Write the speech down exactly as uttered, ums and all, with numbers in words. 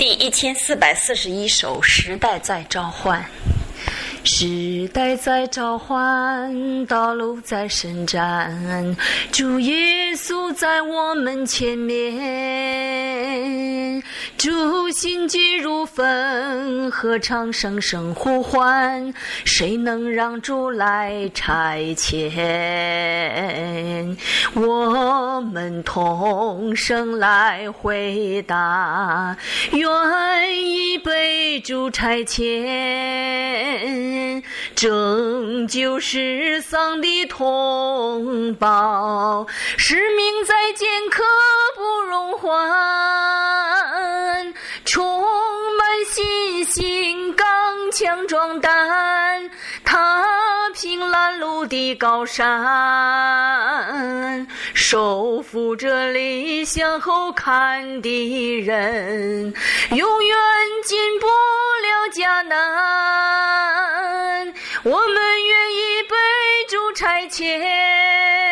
第一千四百四十一首，时代在召唤。时代在召唤，道路在伸展，主耶稣在我们前面，主心急如焚，合唱声声呼唤，谁能让主来差遣？我们同声来回答，愿意被主差遣，拯救世上的同胞，使命再见刻不容缓，充满信心，刚强壮胆，踏平拦路的高山，手扶着理想后看敌人，永远进不了迦南。我们愿意被主差遣，